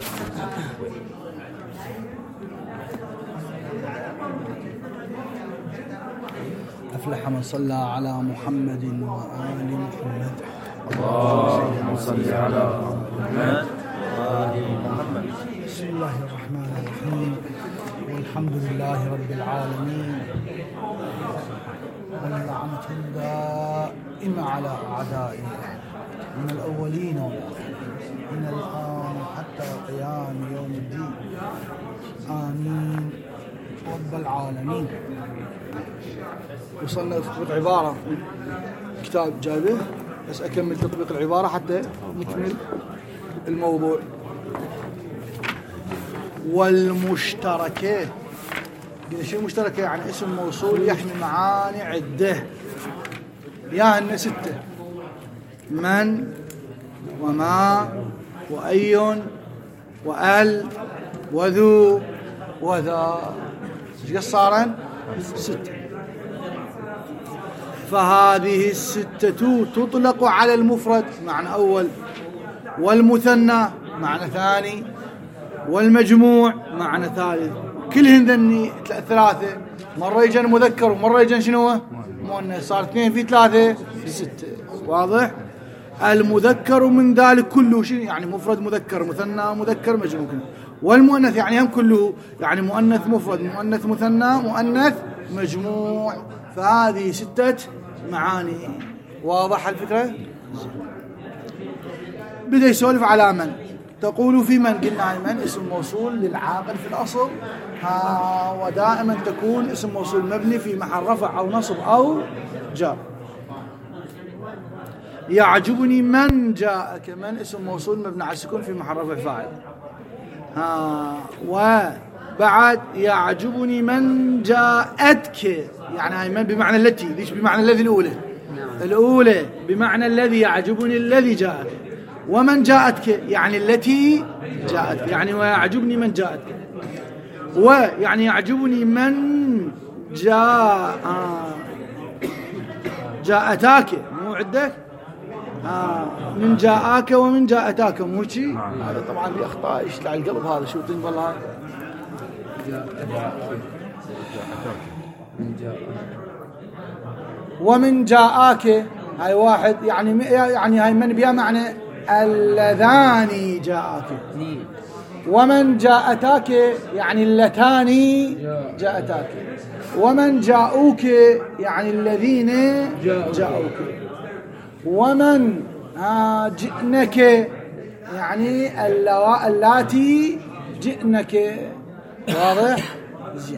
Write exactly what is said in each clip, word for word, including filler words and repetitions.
أفلح من صلى على محمد وآل محمد. اللهم صل على محمد وآل محمد. بسم الله الرحمن الرحيم، والحمد لله رب العالمين، واللعنة الدائمة على أعدائه من الأولين والآخرين من الآن حتى قيام يوم الدين. آمين رب العالمين. وصلنا لتطبيق عبارة كتاب جايبه، بس أكمل تطبيق العبارة حتى نكمل الموضوع. والمشتركة، قلنا شو المشتركة؟ يعني اسم موصول يحمل معاني عدة، ياهن ستة: من وما وأي وأل وذو وذا. ايش قد صارن؟ ستة. فهذه الستة تطلق على المفرد معنى أول، والمثنى معنى ثاني، والمجموع معنى ثالث. كلهن ذني ثلاثة، مرة يجن مذكر ومرة يجن شنو؟ مؤنث. صار اثنين في ثلاثة في ستة. واضح؟ المذكر من ذلك كله شيء، يعني مفرد مذكر مثنى مذكر مجموع. والمؤنث يعني هم كله، يعني مؤنث مفرد مؤنث مثنى مؤنث مجموع. فهذه ستة معاني. واضح الفكرة؟ بدأ يسولف على من. تقول في من، قلنا من اسم موصول للعاقل في الأصل، ها ودائما تكون اسم موصول مبني في محل رفع أو نصب أو جر. يعجبني من جاءك، من اسم موصول مبني على السكون في محل رفع فاعل. ها وبعد يعجبني من جاءتك، يعني هاي من بمعنى التي، ليش بمعنى الذي الأولى؟ الأولى بمعنى الذي، يعجبني الذي جاءك. ومن جاءتك يعني التي جاءتك، يعني ويعجبني من جاءتك. ويعني يعجبني من جاء جاءتاك، مو عندك؟ آه من جاءك ومن جاءتاك، مو شيء؟ هذا طبعا في أخطاء يشتعل القلب. هذا شو تنبه والله. ومن جاءك هاي واحد، يعني يعني هاي من بها معنى اللذان جاءك. ومن جاءتاك يعني اللتان جاءتاك. ومن جاءوك يعني الذين جاءوك. ومن جئنك يعني اللاتي جئنك. واضح؟ زين.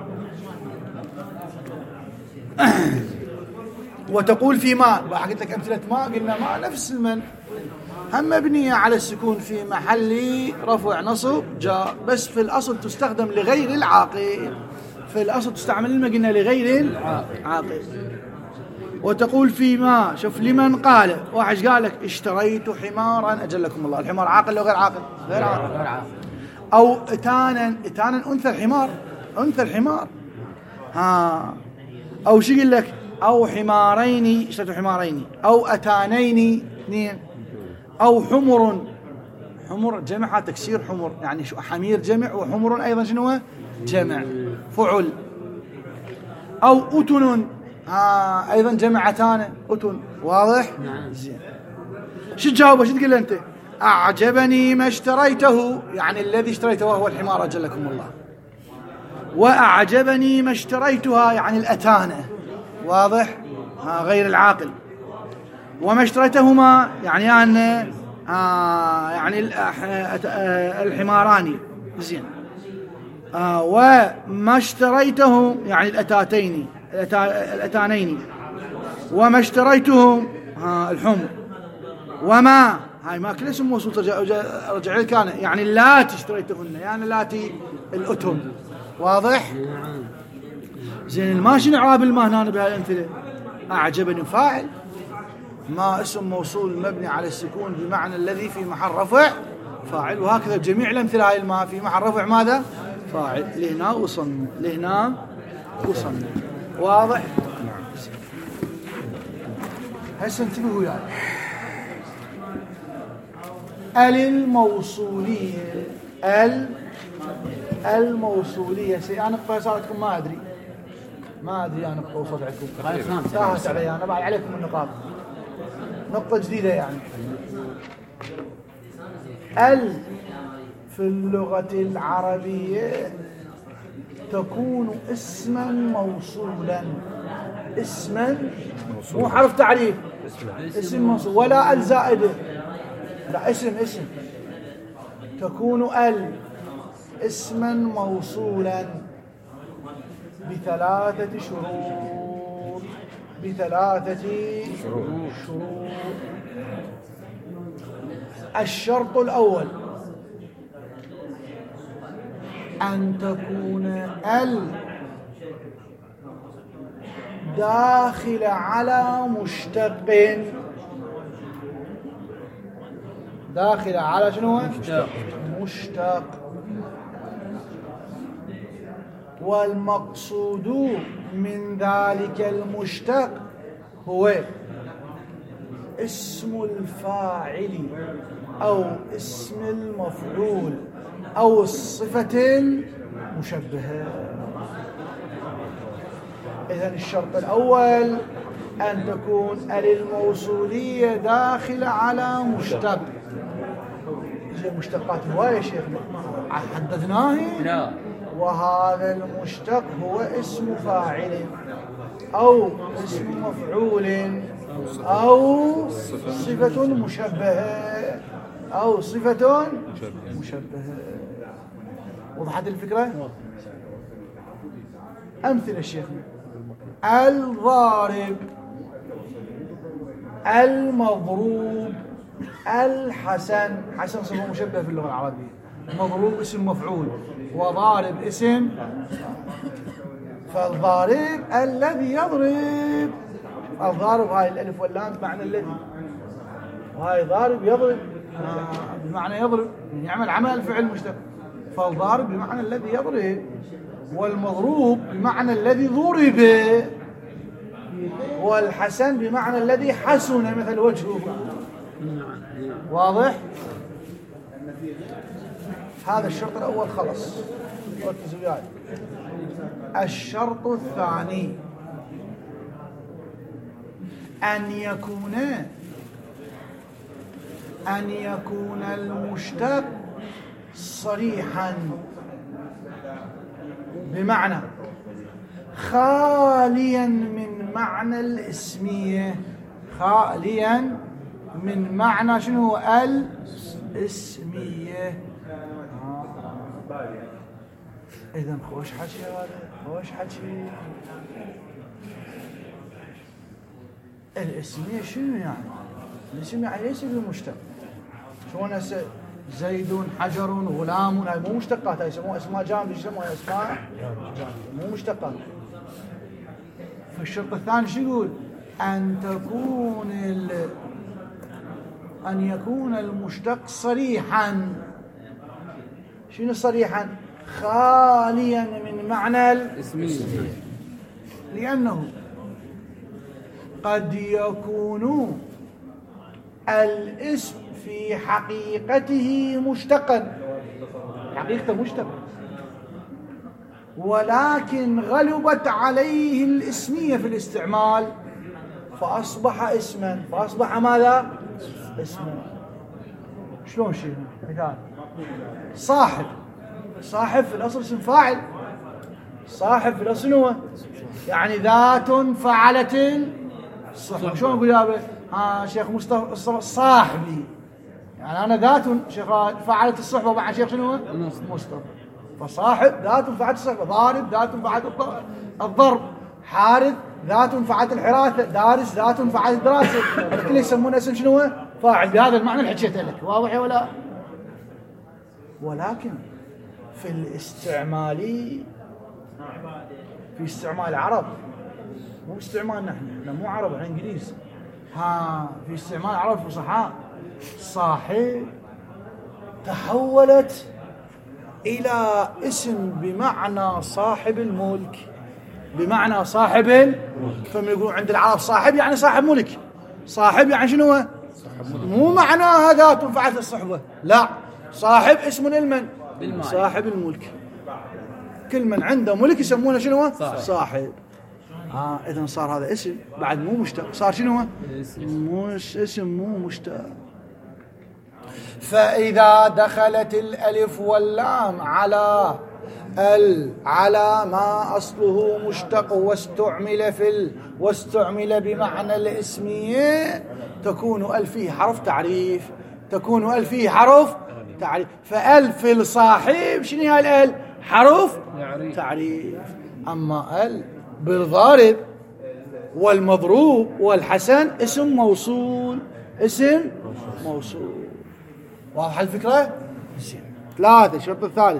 وتقول في ما، قلت لك أمثلة ما، قلنا ما نفس من، هم مبنية على السكون في محل رفع نصب جاء، بس في الأصل تستخدم لغير العاقل. في الأصل تستعمل ما قلنا لغير العاقل. وتقول في ما، شوف لمن قال، واحد قال لك اشتريت حمارا أجلكم الله. الحمار عاقل لو غير عاقل؟ غير عاقل. أو اتانا، اتانا أنثى الحمار، أنثى الحمار. ها أو شو يقول لك؟ أو حمارين، اشتريت حمارين. أو أتانين اثنين. أو حمر، حمر جمع تكسير حمر، يعني شو حمير جمع، وحمر أيضا شنو جمع فعل. أو أتن، آه أيضا جمعتان أتن. واضح؟ نعم. زين. شو تجاوب؟ شو تقول أنت؟ أعجبني ما اشتريته، يعني الذي اشتريته هو الحمار أجلكم الله. وأعجبني ما اشتريتها يعني الأتانة. واضح؟ آه غير العاقل. وما اشتريتهما يعني أن آه يعني الحماران. زين. آه وما اشتريتهم يعني الأتاتين الأتانين. وما اشتريتهم آه الحمر. وما هاي ما كل اسم موصول رجع لك كان، يعني اللاتي اشتريتهن يعني اللاتي الأتم. واضح؟ زين. الماشي نعراب الماء هنا بهاي الأمثلة. أعجبني فاعل، ما اسم موصول مبني على السكون بمعنى الذي في محل رفع فاعل. وهكذا جميع الأمثلة هاي الماء في محل رفع ماذا؟ فاعل. لهنا وصلنا، لهنا وصلنا. واضح؟ نعم. هسه انتبهوا يعني. ال الموصولية ال الموصولية سي أنا بقصارتكم ما أدري ما أدري أنا بقصد عندكم تاهت علي أنا بعد عليكم النقاط نقطة جديدة يعني. ال في اللغة العربية تكون اسما موصولا اسما مو حرف تعريف اسم موصول ولا ال زائدة لا اسم اسم تكون ال اسما موصولا بثلاثة شروط بثلاثة شروط, شروط. الشرط الأول أن تكون ال داخل على مشتق داخل على شنو؟ مشتق مشتق والمقصود من ذلك المشتق هو اسم الفاعل أو اسم المفعول أو الصفة المشبهة. إذن الشرط الأول أن تكون ال الموصولية داخلة على مشتق. مشتقات هواية شيخنا حددناه لا وهذا المشتق هو اسم فاعل أو اسم مفعول أو صفة مشبهة أو صفة مشبهة. وضحت الفكرة؟ أمثلة شيخنا الضارب المضروب الحسن حسن صفة مشبهة في اللغة العربية مضروب اسم مفعول وضارب اسم فالضارب الذي يضرب الضارب هاي الألف واللام بمعنى الذي وهاي ضارب يضرب بمعنى يضرب يعمل عمل فعل مشتق فالضارب بمعنى الذي يضرب والمضروب بمعنى الذي ضرب والحسن بمعنى الذي حسن مثل وجهه. واضح؟ هذا الشرط الأول خلص ركزوا وياي. الشرط الثاني أن يكون أن يكون المشتق صريحا بمعنى خاليا من معنى الاسمية خاليا من معنى شنو الاسمية. إذن خوش حكي هذا خوش حكي. الاسمية شنو يعني؟ الاسم يعني ليس بالمشتق. شلون هسه زيد حجر غلام هاي مو مشتقات هاي يسموها اسماء جامدة يسموها اسماء مو مشتقات. فالشرط الثاني شو يقول؟ أن تكون ال... أن يكون المشتق صريحا. شنو صريحا؟ خاليا من معنى الاسمية لأنه قد يكون الاسم في حقيقته مشتقا حقيقته مشتق ولكن غلبت عليه الاسمية في الاستعمال فأصبح اسما فأصبح ماذا؟ اسما. شلون شيء مثال صاحب صاحب في الأصل اسم فاعل صاحب في الأصل هو يعني ذات فعلت الصحبة. شلون نقول يا ها شيخ مصطفى صاحبي يعني أنا ذات شيخ فعلت الصحبة وبعد شيخ شنو مصطفى فصاحب ذات فعلت الصحبة ضارب ذات فعلت الضرب حارث ذات فعلت الحراثة دارس ذات فعلت الدراسة الكل يسمونه اسم شنو فاعل بهذا المعنى اللي حكيته لك. واضح ولا؟ ولكن في الاستعمالي في استعمال العرب مو استعمالنا احنا احنا مو عرب احنا انجليز. ها في استعمال العرب الفصحاء صاحب تحولت الى اسم بمعنى صاحب الملك بمعنى صاحب الملك. فما يقولون عند العرب صاحب يعني صاحب ملك صاحب يعني شنو مو معناها ذات منفعة الصحبة، لا، صاحب اسم للمن؟ صاحب الملك. كل من عنده ملك يسمونه شنو؟ صاحب. آه إذن صار هذا اسم بعد مو مشتق، صار شنو؟ مش اسم مو مشتق. فإذا دخلت الألف واللام على ال على ما أصله مشتق واستعمل في ال واستعمل بمعنى الاسمية تكون ال فيه حرف تعريف، تكون ال فيه حرف تعريف. فال في الصاحب شنو هي ال؟ حرف تعريف. أما ال بالضارب والمضروب والحسن اسم موصول، اسم موصول. واضح الفكرة؟ ثلاثة. الشرط الثالث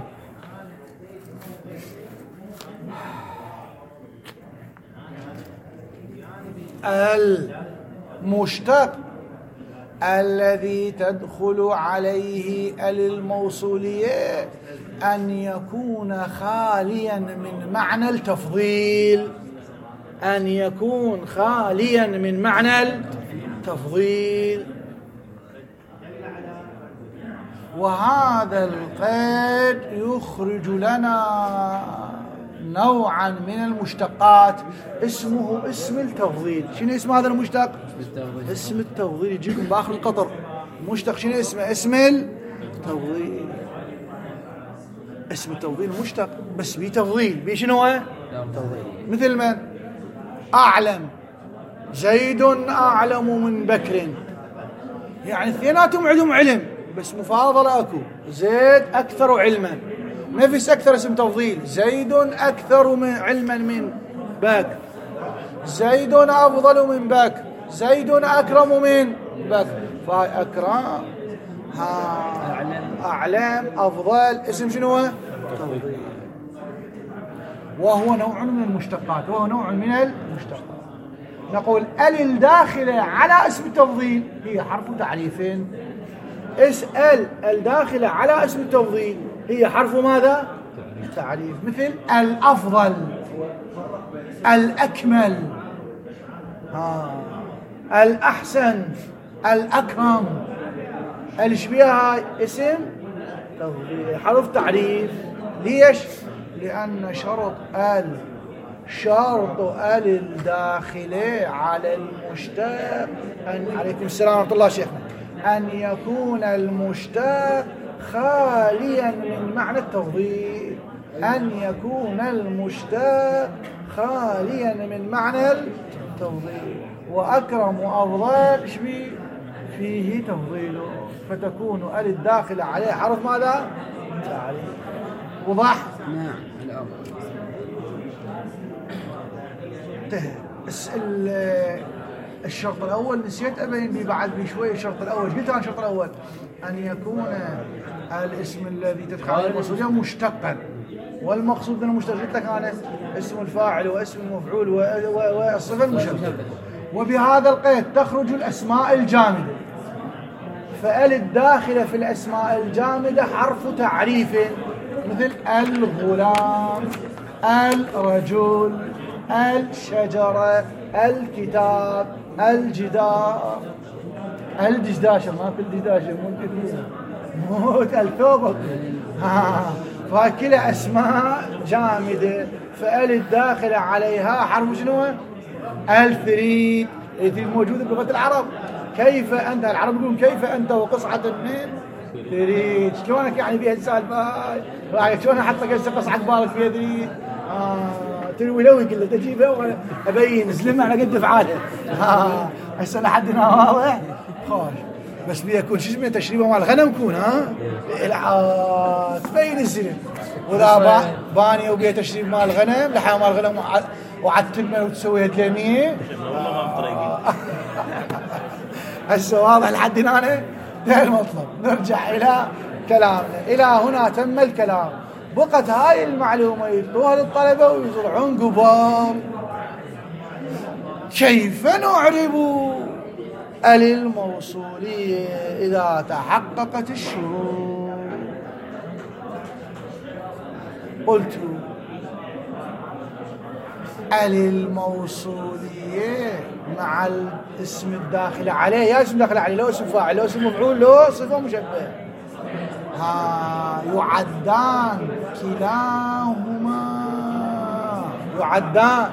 المشتق الذي تدخل عليه ال الموصولية أن يكون خاليا من معنى التفضيل، أن يكون خاليا من معنى التفضيل. وهذا القيد يخرج لنا نوعا من المشتقات اسمه اسم التفضيل. شنو اسم هذا المشتق؟ اسم التفضيل. يجيكم باخر القطر مشتق شنو اسمه؟ اسم التفضيل. اسم التفضيل مشتق بس بيه تفضيل. بيه شنو هو؟ تفضيل. مثل من؟ أعلم زيد أعلم من بكر، يعني اثنيناتهم عندهم علم بس مفاضلة اكو، زيد أكثر علما. نفس أكثر اسم تفضيل، زيد أكثر من علما من بكر، زيد أفضل من بكر، زيد أكرم من بكر. فأكرم أعلم أفضل اسم شنو هو؟ تفضيل. وهو نوع من المشتقات، وهو نوع من المشتقات. نقول ال الداخلة على اسم التفضيل هي حرف تعريف. اسأل الداخلة على اسم التفضيل هي حرف ماذا؟ تعريف. مثل الأفضل، الأكمل، ها، الأحسن، الأكرم. الاشبيها اسم تفضيل حرف تعريف. ليش؟ لأن شرط ال شرط ال الداخلة على المشتق أن عليكم السلام ورحمة الله شيخنا أن يكون المشتق خاليا من معنى التفضيل، أن يكون المشتق خاليا من معنى التفضيل. وأكرم وأفضل شبيه فيه تفضيله، فتكون ال الداخلة عليه حرف ماذا؟ تعريف. وضح؟ نعم. الشرط الأول نسيت أبين لي بعد بشوي. الشرط الأول قلت أنا الشرط الأول أن يكون الاسم الذي تدخل عليه الموصولية مشتقا، والمقصود أنه مشتق. قلت لك أنا اسم الفاعل واسم المفعول والصفة المشبهة. وبهذا القيد تخرج الأسماء الجامدة. فال الداخلة في الأسماء الجامدة حرف تعريف، مثل الغلام، الرجل، الشجرة، الكتاب، الجدار، الدشداشة. ما في الدشداشة موت الثوب. فكلا أسماء جامدة. فال الداخلة عليها حرف شنو؟ الثريد. الثريد موجودة بلغة العرب. كيف أنت؟ العرب يقولون كيف أنت وقصعة من ثريد. شلونك يعني بها السالفة؟ شلون حتى قصعة بالك فيها ثريد؟ آه تروي لوي كله تجيبها وأبين زلمة على قد فعالها. ها هسه لحدنا واضح خوش. بس بيكون شو اسمه تشريبه مال الغنم يكون ها العاد تبين الزلم. ولا باني وبيه تشريب مال الغنم لحم مال الغنم وعتمه وتسويها تلميه. هسه واضح لحدنا انا ده المطلب. نرجع الى كلامنا. الى هنا تم الكلام. بقت هاي المعلومة يطلوها للطلبة ويطلعون قبام. كيف نعرب ال الموصولية إذا تحققت الشروط؟ قلت ال الموصولية مع الاسم الداخل عليه، يا اسم داخل عليه لو اسم فاعل لو اسم مفعول لو صفة مشبهة، ها يعدان كلاهما، يعدان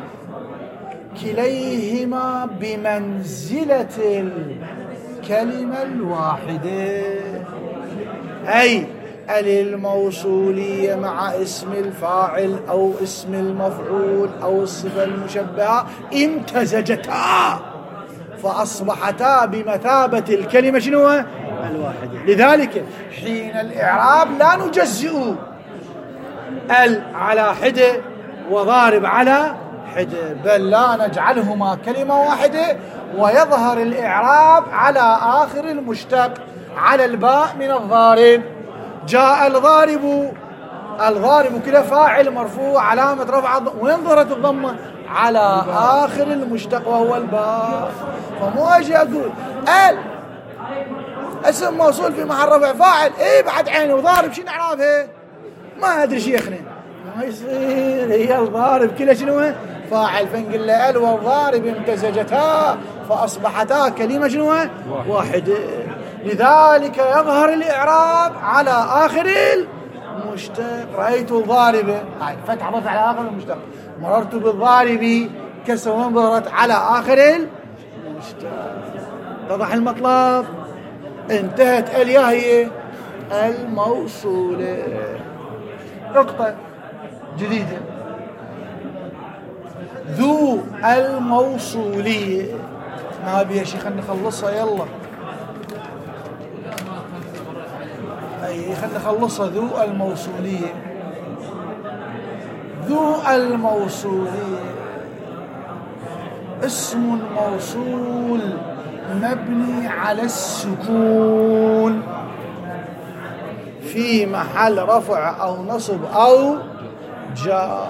كليهما بمنزلة الكلمة الواحدة. أي ال الموصولية مع اسم الفاعل أو اسم المفعول أو الصفة المشبهة امتزجتا فأصبحتا بمثابة الكلمة شنو الواحدة. لذلك حين الإعراب لا نجزئ ال على حدة وضارب على حدة، بل لا نجعلهما كلمة واحدة، ويظهر الإعراب على آخر المشتق على الباء من الضارب. جاء الضارب، الضارب كده فاعل مرفوع علامة رفع، وين ظهرت الضمة؟ على آخر المشتق وهو الباء. فمو أجي أقول ال اسم موصول في محل رفع فاعل ايه بعد عينه وضارب شنو اعرابها؟ ما ادري شيخنا، ما يصير، هي الضارب كلها شنو فاعل، فنقول له ال والضارب امتزجتا فاصبحتا كلمه شنو واحده. لذلك يظهر الاعراب على اخر المشتق. رايت الضاربه، هاي فتحه ضفت على اخر المشتق، مررت بالضارب كسر وانظرت على اخر المشتق. اتضح المطلب؟ انتهت الياء هي الموصولة. نقطة جديدة، ذو الموصولية ما بيها شيء، خلنا نخلصها يلا. اي خلنا نخلصها. ذو الموصولية، ذو الموصولية اسم موصول مبني على السكون في محل رفع أو نصب أو جار،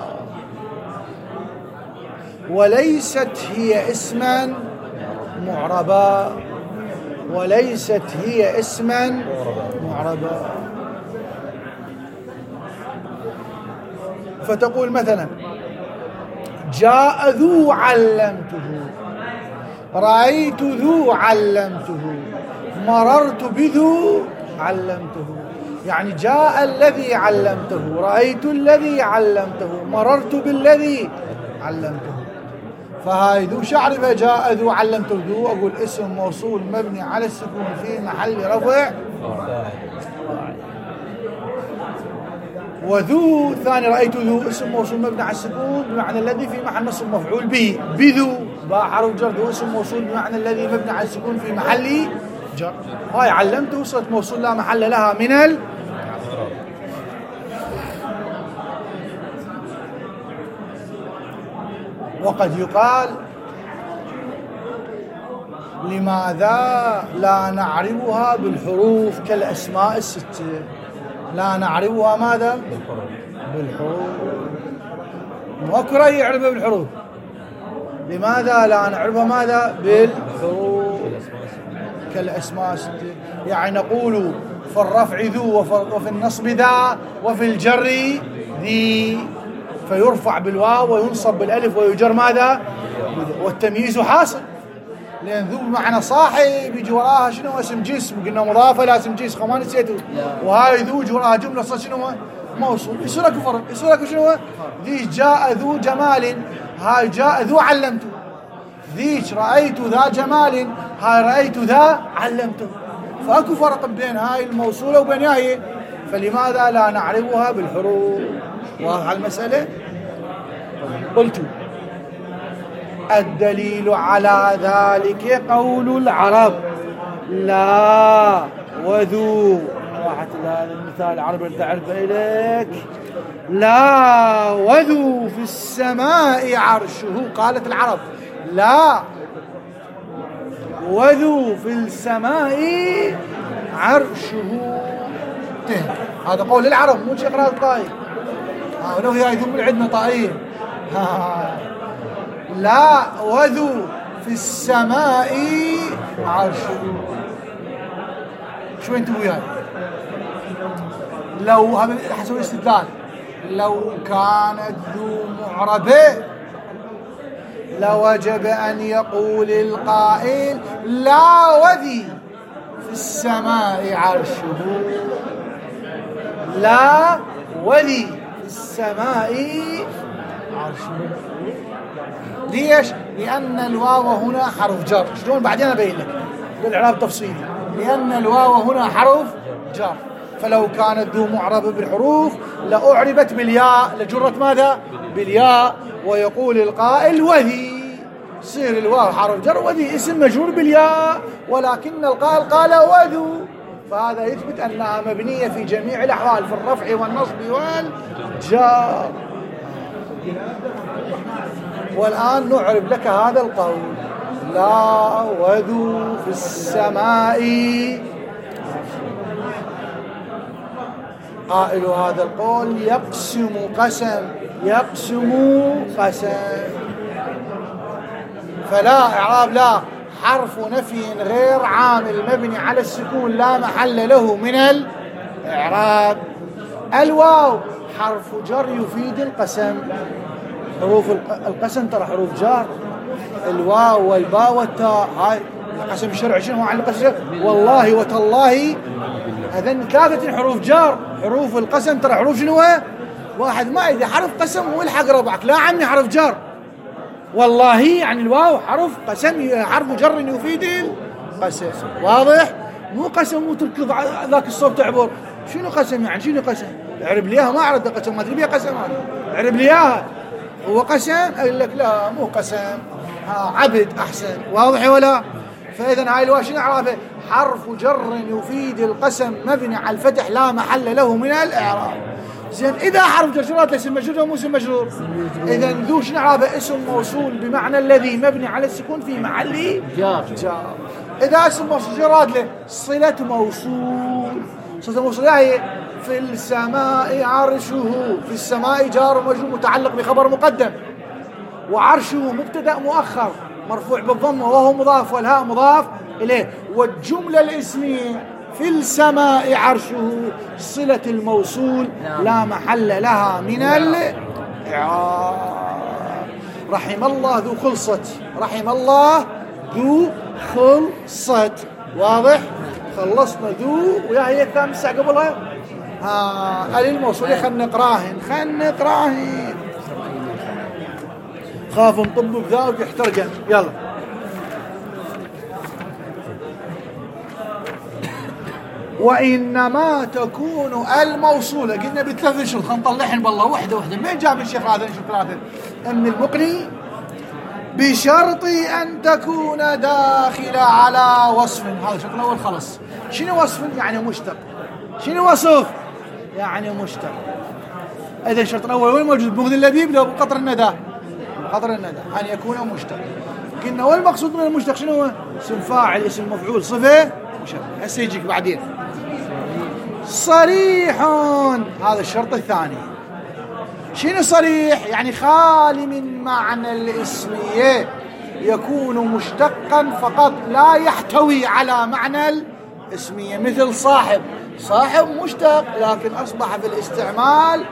وليست هي اسما معربا، وليست هي اسما معربا. فتقول مثلا جاء ذو علمته، رأيت ذو علمته، مررت بذو علمته. يعني جاء الذي علمته، رأيت الذي علمته، مررت بالذي علمته. فهاي ذو شعرفة جاء ذو علمته. ذو أقول اسم موصول مبني على السكون في محل رفع، وذو ثاني رأيت ذو اسم موصول مبني على السكون بمعنى الذي في محل نصب مفعول به. بذو باء حرف جر، ذو اسم موصول بمعنى الذي مبني على السكون في محل جر. هاي علمته صلة موصول لا محل لها من ال وقد يقال لماذا لا نعربها بالحروف كالأسماء الستة؟ لا نعربها ماذا؟ بالحروف. ماكو رأي يعربها بالحروف. لماذا لا نعربها ماذا؟ بالحروف كالأسماء الستة. يعني نقول في الرفع ذو، وفي النصب ذا، وفي الجر ذي، فيرفع بالواو وينصب بالالف ويجر ماذا؟ والتمييز حاصل، لأن ذو بمعنى صاحب يجي وراها شنو؟ اسم جسم، قلنا مضافة لا اسم جسم، ما نسيته. وهاي ذو يجي وراها جملة صار شنو؟ موصول. يصير لك فرق، يصير لك شنو؟ ذي جاء ذو جمال، هاي جاء ذو علمته. ذيك رأيت ذا جمال، هاي رأيت ذا علمته. فأكو فرق بين هاي الموصولة وبين هاي. فلماذا لا نعربها بالحروف؟ واضحة المسألة؟ قلت الدليل على ذلك قول العرب لا وذو. راحت هذا المثال العربي اللي تعرفه إليك. لا وذو في السماء عرشه، قالت العرب لا وذو في السماء عرشه. هذا قول العرب مو شيء قراءة الطائي. ها ولو هي ذو عندنا طائيين. لا وذو في السماء عرشه. شو انتم وياي؟ لو هذا حسب الاستدلال، لو كانت ذو معربة لوجب أن يقول القائل لا وذي في السماء عرشه، لا وذي في السماء عرشه. ليش؟ لأن الواو هنا حرف جر. شلون؟ بعدين أبين لك بالإعراب تفصيلي. لأن الواو هنا حرف جر، فلو كانت ذو معربة بالحروف لأعربت بالياء، لجرت ماذا؟ بالياء. ويقول القائل وذي، صير الواو حرف جر وذي اسم مجرور بالياء، ولكن القائل قال وذو، فهذا يثبت أنها مبنية في جميع الأحوال، في الرفع والنصب والجر. والآن نعرب لك هذا القول: لا وذو في السماء. قائل هذا القول يقسم قسم، يقسم قسم. فلا إعراب لا حرف نفي غير عامل مبني على السكون لا محل له من الإعراب. الواو حرف جر يفيد القسم، حروف القسم ترى حروف جر، الواو والباء والتاء. هاي القسم الشرعي شنو عن القسم؟ والله وتالله، هذين ثلاثة حروف جر. حروف القسم ترى حروف شنو؟ واحد. ما إذا حرف قسم والحق ربعك، لا عمي حرف جر. والله يعني الواو حرف قسم، حرف جر يفيد القسم. واضح؟ مو قسم وتركض ذاك الصوت تعبر. شنو قسم يعني؟ شنو قسم؟ اعرب لي اياها. ما عرفت قسم، ما تبيها قسم، اعرب لي اياها. هو قسم؟ اقول لك لا مو قسم، ها عبد احسن. واضح ولا؟ فاذا هاي الواو شنو اعرابها؟ حرف جر يفيد القسم مبني على الفتح لا محل له من الاعراب. زين اذا حرف جر شرط اسم مجرور مو اسم مجرور؟ اذا ذو شنو اعرابه؟ اسم موصول بمعنى الذي مبني على السكون في محل جار. جار. اذا اسم موصول جراد له صله موصول. صله موصول هي في السماء عرشه. في السماء جار ومجرور متعلق بخبر مقدم، وعرشه مبتدا مؤخر مرفوع بالضمه وهو مضاف والهاء مضاف اليه. والجمله الاسميه في السماء عرشه صله الموصول لا محل لها من الاعراب. رحم الله ذو خلصة، رحم الله ذو خلصة. واضح؟ خلصنا ذو ويا هي الثاني الساعة قبلها ها ال الموصول. خلنا نقراهن خلنا نقراهن خاف نطب بذاك يحترقن. يلا وإنما تكون الموصولة. قلنا بثلاث شروط، خلينا نطلعهن بالله وحده وحده. مين جاب الشيخ هذا؟ نشوف ثلاثة من المقني. بشرط أن تكون داخلة على وصف. هذا الشرط الأول خلص. شنو وصف؟ يعني مشتق. شنو وصف؟ يعني مشتق. إذا الشرط الأول وين موجود؟ بمغذي اللبيب لو بقطر الندى، بقطر الندى أن يكون مشتق. قلنا والمقصود من المشتق شنو هو؟ اسم فاعل، اسم مفعول، صفة مشبه. هسه يجيك بعدين صريح. هذا الشرط الثاني. شنو صريح؟ يعني خالي من معنى الاسمية، يكون مشتقا فقط لا يحتوي على معنى الاسمية. مثل صاحب، صاحب مشتق لكن أصبح في الاستعمال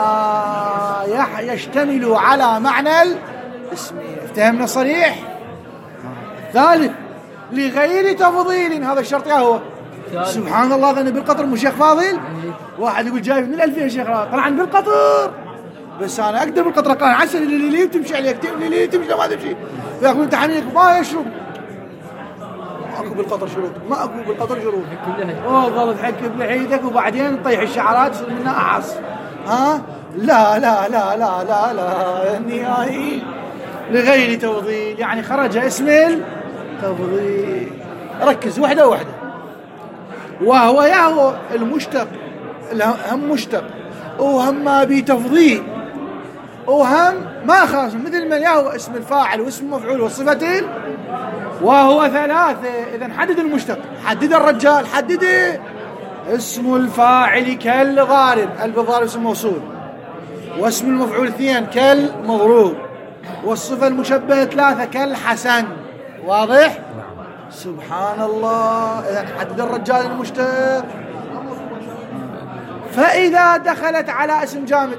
يشتمل على معنى الاسمية. افتهمنا صريح؟ ثالث لغير تفضيل. هذا الشرط يا هو سبحان الله. ظن بالقطر مو شيخ فاضل. واحد يقول جاي من الألف يا شيخ، طلع بالقطر بس انا اقدر بالقطر قال عسل اللي لي تمشي عليك اللي تمشي ما تمشي. فيقول انت حنيك ما يشرب. ماكو بالقطر شروط، ماكو بالقطر شروط. اوه ظل تحكي بلحيتك وبعدين تطيح الشعرات تصير منها اعص. ها لا لا لا لا لا لا النهائي لغير تفضيل، يعني خرج اسم التفضيل. ركز وحده وحده. وهو يهو المشتق، هم مشتق وهم ما بتفضيل وهم ما خاص، مثل ما يهو اسم الفاعل واسم المفعول والصفة. وهو ثلاثة. إذن حدد المشتق، حدد الرجال، حدد اسم الفاعل كالضارب، الضارب اسم موصول، واسم المفعول اثنين كالمضروب، والصفة المشبهة ثلاثة كالحسن. واضح؟ سبحان الله. إذن حدد الرجال المشتق. فإذا دخلت على اسم جامد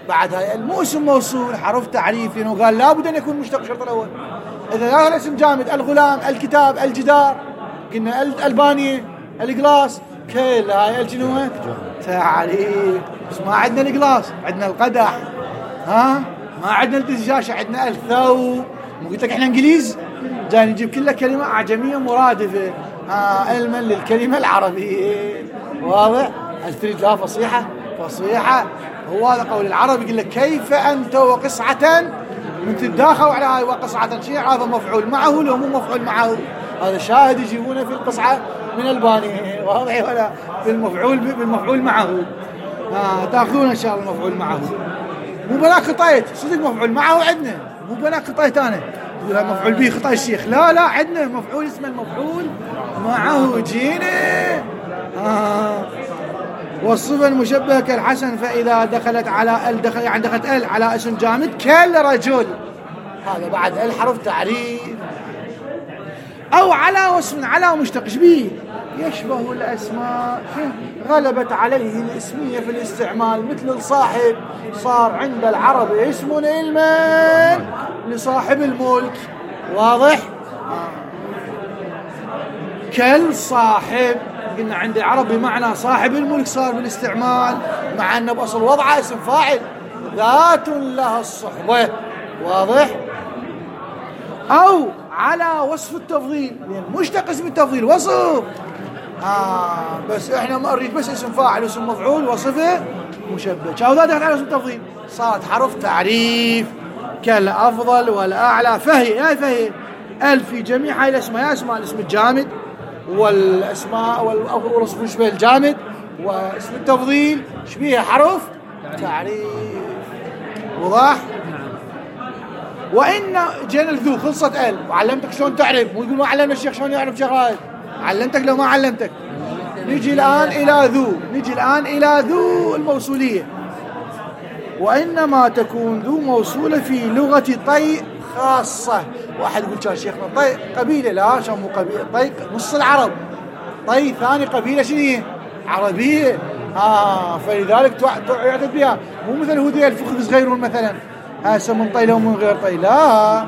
بعد هاي ال مو اسم موصول حرف تعريفي، وقال لابد أن يكون مشتق الشرط الأول. إذا كان اسم جامد الغلام، الكتاب، الجدار، قلنا الألبانية، القلاص، كل هاي الجنوة تعريف. بس ما عندنا القلاص، عندنا القدح، ها ما عندنا الدشاشة، عندنا الثوب. مو قلت لك احنا انجليز جاي نجيب كلها كلمة أعجمية مرادفة ها علما للكلمة العربية. واضح؟ هل تريد لا فصيحة؟ فصيحة. هو هذا قول العرب، يقول لك كيف أنت وقصعة من تداخل على هاي وقصعة شيء، هذا مفعول معه لو مو مفعول معه. هذا شاهد يجيبونه في القصعة من الباني. واضح ولا؟ في المفعول بالمفعول معه. ها تاخذون ان شاء الله المفعول معه. مو بلاك خطيت صدق مفعول معه عندنا، مو بلاك خطيت انا تقول مفعول به خطا الشيخ، لا لا عندنا مفعول اسمه المفعول معه. جينا آه. والصفة المشبهة كالحسن فإذا دخلت على ال دخل يعني دخلت ال على اسم جامد كالرجل، هذا بعد ال حرف تعريف. أو على وصف على مشتق به يشبه الأسماء غلبت عليه الاسمية في الاستعمال، مثل الصاحب صار عند العرب اسم علما لصاحب الملك. واضح؟ كالصاحب قلنا عند العرب بمعنى صاحب الملك صار بالاستعمال، مع أنه بأصل وضعه اسم فاعل ذات لها الصحبة. واضح؟ أو على وصف التفضيل، لأن مشتق اسم التفضيل وصف آه بس احنا ما نريد بس اسم فاعل واسم مفعول وصفه مشبه، شاو ذا دخل على اسم التفضيل صارت حرف تعريف كالأفضل والأعلى. فهي يا فهي ال في جميع هاي الأسماء، يا اسماء الاسم الجامد والأسماء والوصف شبه الجامد واسم التفضيل شبيه حرف تعريف. وضح؟ وإن جينا ذو خلصت ال وعلمتك شلون تعرف، مو يقول ما علمنا الشيخ شلون يعرف شغلات، علمتك لو ما علمتك. نجي الآن إلى ذو، نجي الآن إلى ذو الموصولية. وإنما تكون ذو موصولة في لغة طي خاصة. واحد يقول كان شيخنا طي قبيلة، لا شو مو قبيلة، طي نص العرب، طي ثاني قبيلة شنو هي؟ عربية. آه فلذلك تعتد بها، مو مثل هذول الفخذ صغيرون مثلا هسه من طي لو من غير طي، لا.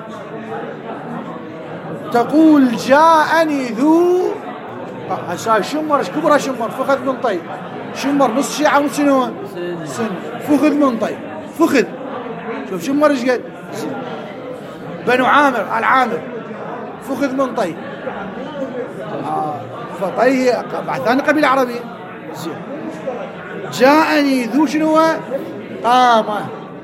تقول جاءني ذو هسه شمر ايش كبره شمر فخذ من طي، شمر نص شيعة ونص شنو؟ سن. فخذ من طي، فخذ شوف شمر ايش قد. بنو عامر العامر فخذ من طي آه. فطي بعد ثاني قبيلة عربية. جاءني ذو شنو؟ قامة.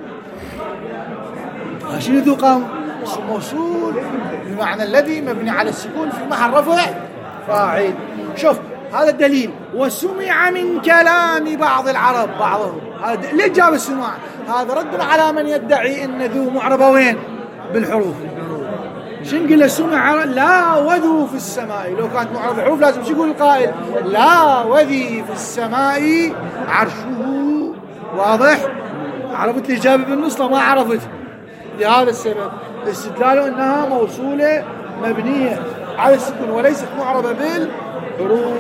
شنو ذو قام؟ اسم موصول بمعنى الذي مبني على السكون في محل رفع فاعل. شوف هذا الدليل. وسمع من كلام بعض العرب بعضهم، هذا ليه جاب السماع؟ هذا رد على من يدعي ان ذو معربه وين؟ بالحروف. شن قل سمع؟ لا وذو في السماء، لو كانت معربه حروف لازم شو يقول القائل؟ لا وذي في السماء عرشه. واضح؟ عرفت الإجابة بالنص ما عرفت، لهذا السبب استدلاله انها موصولة مبنية على السكون وليست معربة بالحروف.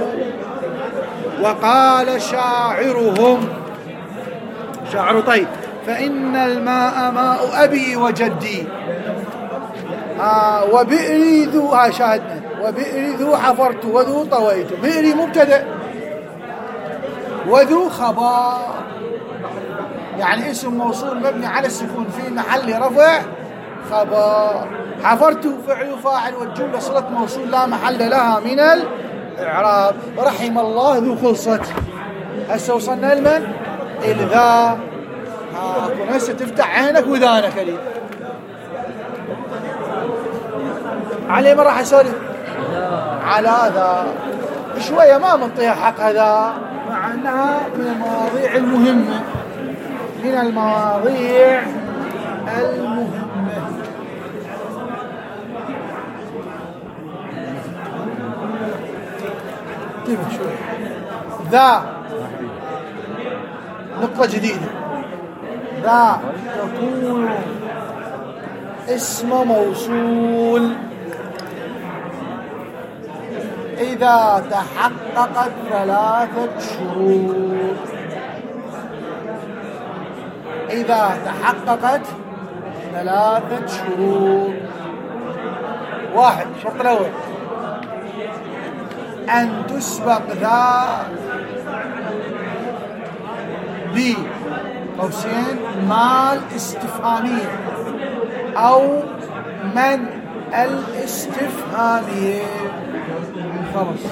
وقال شاعرهم شاعر طيب فإن الماء ماء أبي وجدي آه وبئري ذو آه شاهدنا وبئري ذو حفرت وذو طويت. بئري مبتدأ وذو خبر، يعني اسم موصول مبني على السكون في محل رفع خبر. حفرت فعل فاعل والجملة صلة موصول لا محل لها من الإعراب. رحم الله ذو خلصت. هسه وصلنا لمن؟ الذا. ها كون هسه تفتح عينك وذانك لي علي ما راح اسولف على ذا شويه، ما منطيها حق هذا مع انها من المواضيع المهمه، من المواضيع المهمه. طيب شويه ذا نقطه جديده. ذا تكون اسم موصول إذا تحققت ثلاثة شروط. إذا تحققت ثلاثة شروط. واحد، الشرط الأول أن تسبق ذا ب قوسين ما الاستفهامية أو من الاستفهامية. خلاص،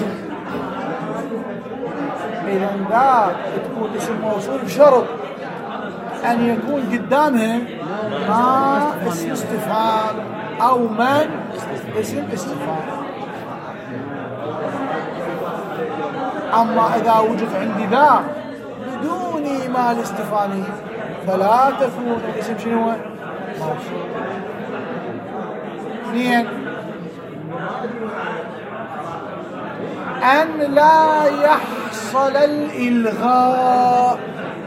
إذا ذا تكون اسم موصول بشرط أن يكون قدامها ما اسم استفهام أو من اسم استفهام. أما إذا وجد عندي ذا بدون ما الاستفهامية فلا تكون الاسم شنو؟ موصول. اثنين، أن لا يحصل الإلغاء.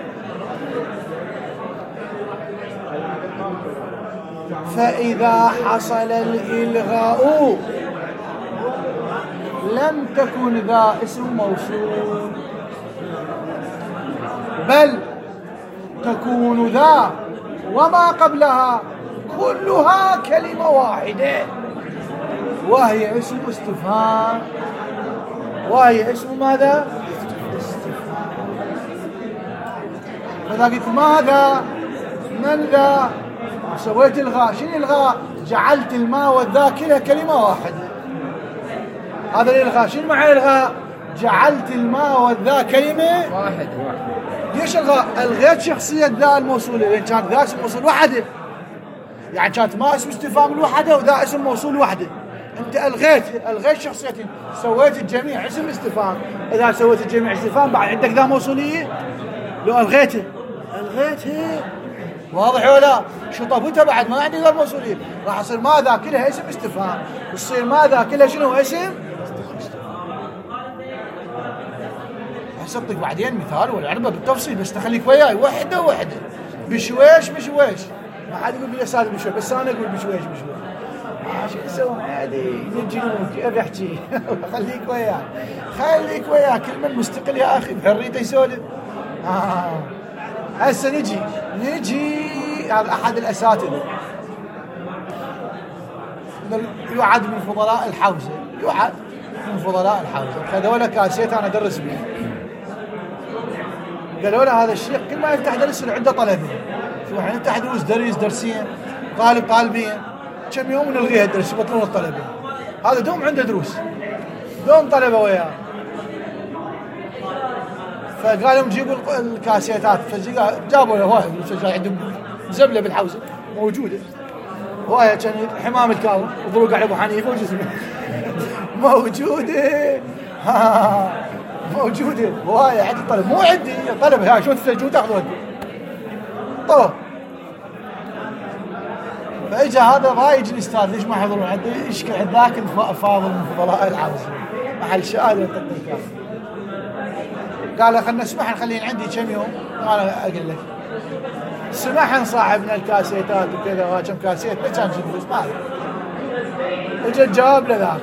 فإذا حصل الإلغاء لم تكن ذا اسم موصول، بل تكون ذا وما قبلها كلها كلمة واحدة وهي اسم استفهام. وهي اسم ماذا؟ استفهام. فإذا قلت ماذا من ذا سويت الغاء، شنو الغاء؟ جعلت الماء والذا كلها كلمة واحدة. هذا الإلغاء شنو معنى الغاء؟ جعلت الماء والذا كلمة واحدة. ليش الغاء؟ الغيت شخصية ذا الموصولة، لأن كانت ذا اسم موصول واحدة، يعني كانت ما اسم استفهام الوحدة وذا اسم موصول وحدة. انت الغيت الغيت شخصيتين، سويت الجميع اسم استفهام. اذا سويت الجميع استفهام بعد عندك ذا موصوليه. لو الغيته الغيته واضح ولا؟ شطبتها بعد ما عندي ذا موصوليه، راح يصير ماذا كلها اسم استفهام، يصير ماذا كلها شنو؟ اسم. حسبتك بعدين مثال والعربه بالتفصيل، بس تخليك وياي وحده وحده بشويش بشويش. ما حد يقول لي استاذ بشويش، بس انا اقول بشويش بشويش. شو تسوي عادي يجنون كيف احكي. خليك وياه خليك وياه كل من مستقل يا اخي بحريته يسولف. آه. هسه نجي نجي هذا احد الاساتذه يعد من فضلاء الحوزه، يعد من فضلاء الحوزه. خذوا له كاسيت انا ادرس به، قالوا له هذا الشيخ كل ما يفتح درس عنده طلبه. شو احنا نفتح دروس درس درسين طالب طالبين، كم يوم نلغيها الدرس يبطلون الطلبه. هذا دوم عنده دروس دوم طلبه وياه. فقالوا جيبوا الكاسيتات، فجابوا له واحد عندهم زبله بالحوزه موجوده، وهي كان حمام الكاظم وضروق على ابو حنيفه وجسمه موجوده. ها موجوده وهي عند الطلب، مو عندي طلب. ها شو تسجلوا تاخذوا طلب. فاجا هذا ضايج الاستاذ ليش ما حضرون عندي؟ يشكي عند ذاك فاضل من فضلاء الحوزه محل شهاده التطبيقات. قال خلنا نسمح نخليه عندي كم يوم. انا اقول لك سمح صاحبنا الكاسيتات وكذا كم كاسيت ما كان فلوس ما له. اجى الجواب لذاك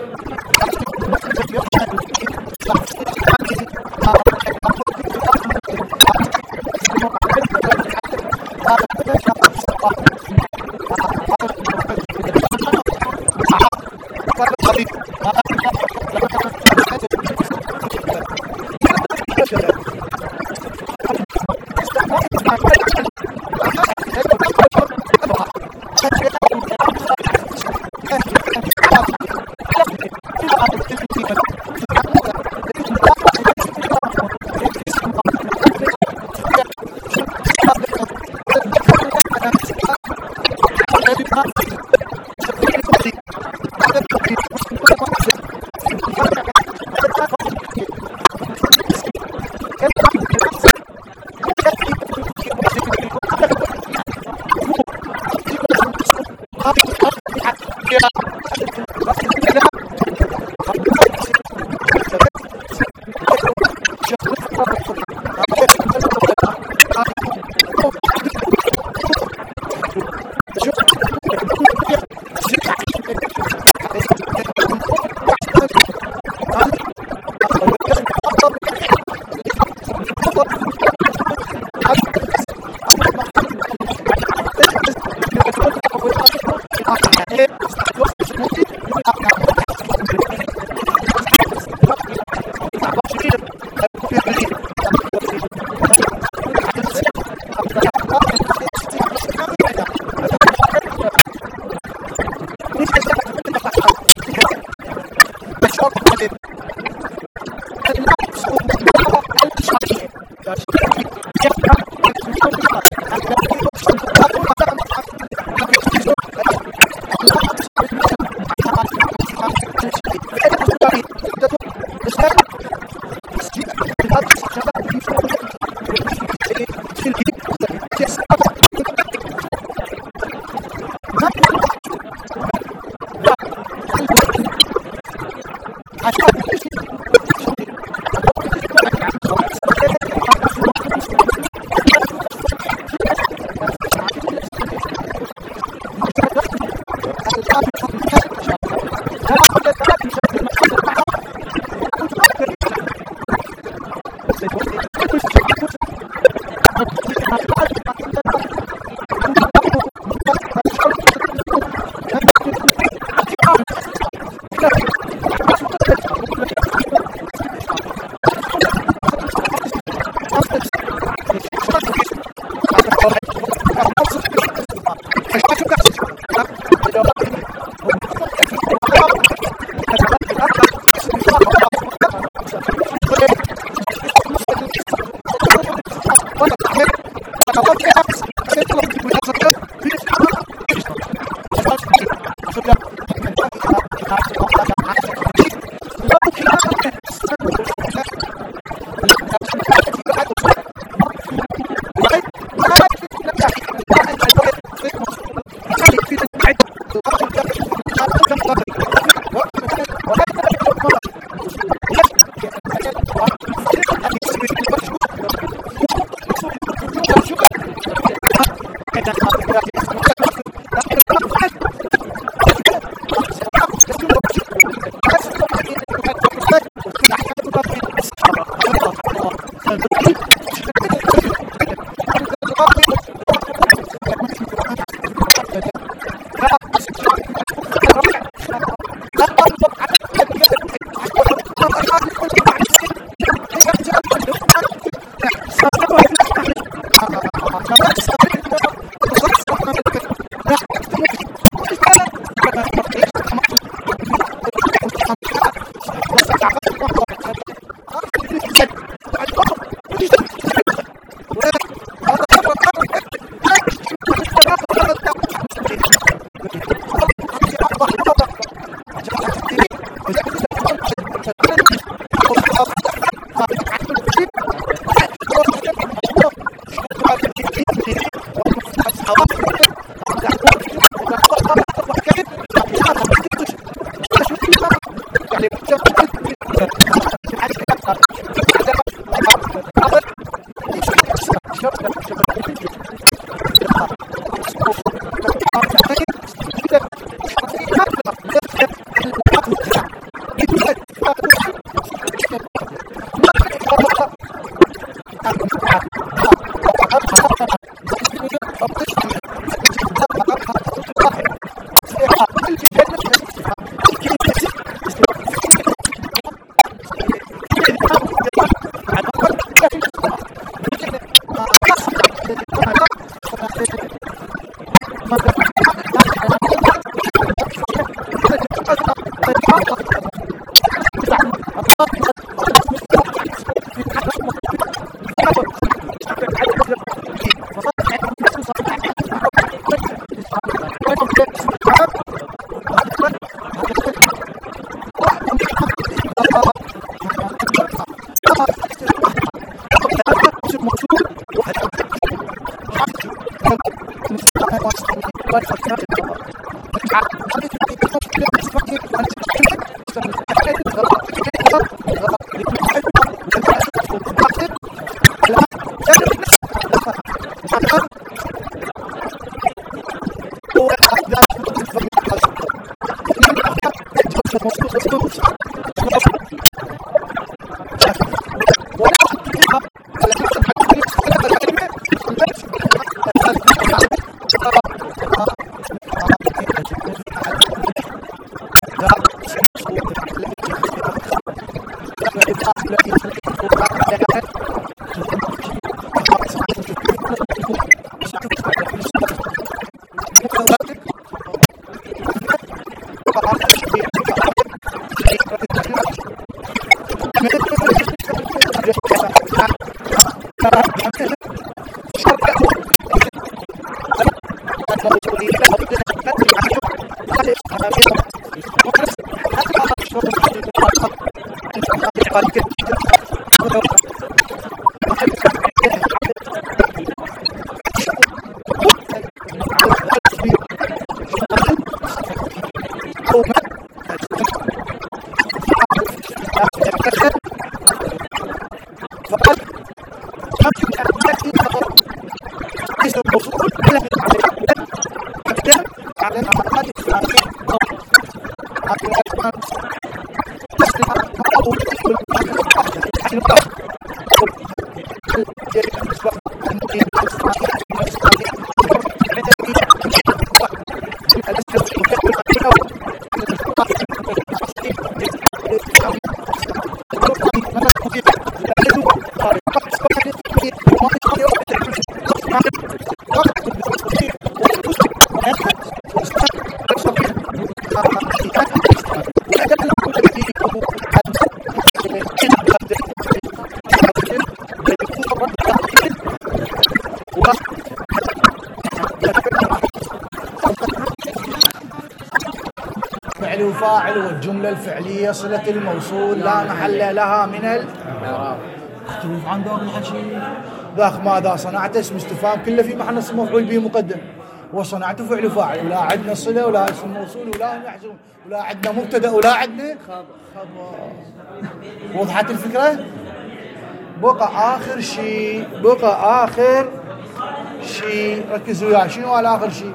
فعل وفاعل والجملة الفعلية صلة الموصول لا محل لها من الإعراب. اختلف عن دور الحكي ذاك ماذا صنعت اسم استفهام كله في محل نصب مفعول به مقدم، وصنعته فعل وفاعل، ولا عندنا صلة ولا اسم موصول ولا محذوف ولا عندنا مبتدا ولا عندنا خبر. وضحت الفكرة؟ بقى آخر شيء بقى آخر شيء ركزوا وياي، شنو قال آخر شيء؟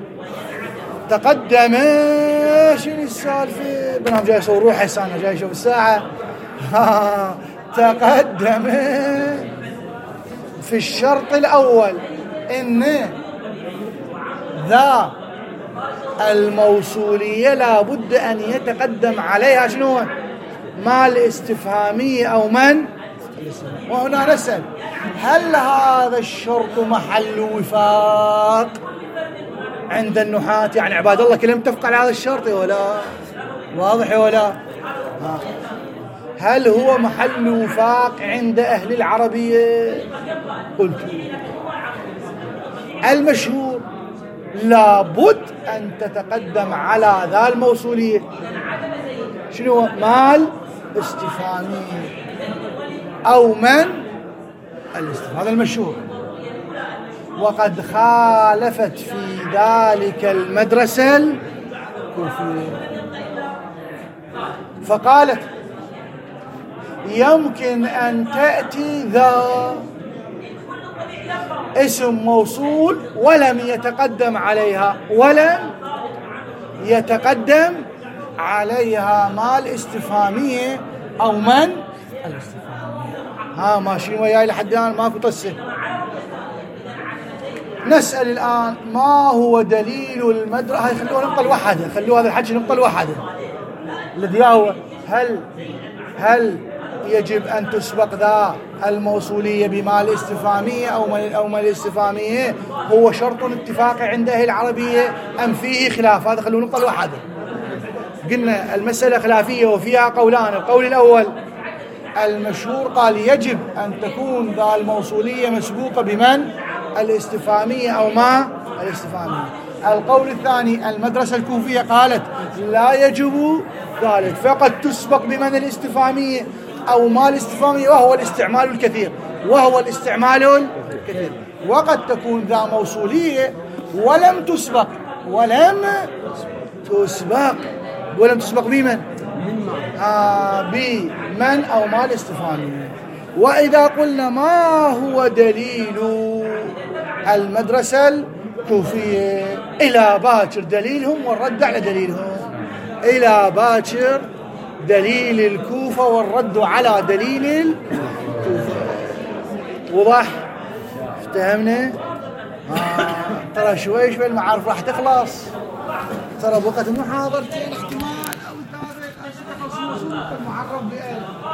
تقدم. شنو السالفة؟ بنام جاي أصور روحي هسه أنا جاي أشوف الساعة. تقدم في الشرط الأول إن ذا الموصولية لابد أن يتقدم عليها شنو؟ ما الاستفهامية أو من؟ وهنا نسأل هل هذا الشرط محل وفاق عند النحاة؟ يعني عباد الله كلهم اتفق على هذا الشرط ولا واضح ولا؟ هل هو محل وفاق عند أهل العربية؟ قلت المشهور لابد أن تتقدم على ذا الموصولية شنو؟ مال استفهامية أو من الاستفهام، هذا المشهور. وقد خالفت في ذلك المدرسة الكوفية فقالت يمكن أن تأتي ذا اسم موصول ولم يتقدم عليها ولم يتقدم عليها مال استفهامية أو من الاستفهامية. ها ماشيين وياي لحد الآن ماكو طسة. نسأل الآن ما هو دليل المدرسة؟ هاي خلوها نقطة الواحدة، خلوها هذا الحكي نقطة الواحدة الذي هو هل هل يجب أن تسبق ذا الموصولية بما الاستفهامية أو ما أو ما الاستفهامية هو شرط اتفاقي عند أهل العربية أم فيه خلاف؟ هذا خلوه نقطة الواحدة. قلنا المسألة خلافية وفيها قولان. القول الأول المشهور قال يجب أن تكون ذا الموصولية مسبوقة بمن الاستفهامية أو ما الاستفهامية. القول الثاني المدرسة الكوفية قالت لا يجب ذلك، فقد تسبق بمن الاستفهامية أو ما الاستفهامية وهو الاستعمال الكثير وهو الاستعمال الكثير. وقد تكون ذا موصولية ولم تسبق ولم تسبق ولم تسبق بمن؟ آه بمن أو ما الاستفهامية. وإذا قلنا ما هو دليل المدرسة الكوفية إلى باكر دليلهم والرد على دليلهم، إلى باكر دليل الكوفة والرد على دليل الكوفة. وضح؟ افتهمنا؟ آه ترى شوي شوي المعارف راح تخلص، ترى بقت محاضرتين احتمال أو تاريخ المعرف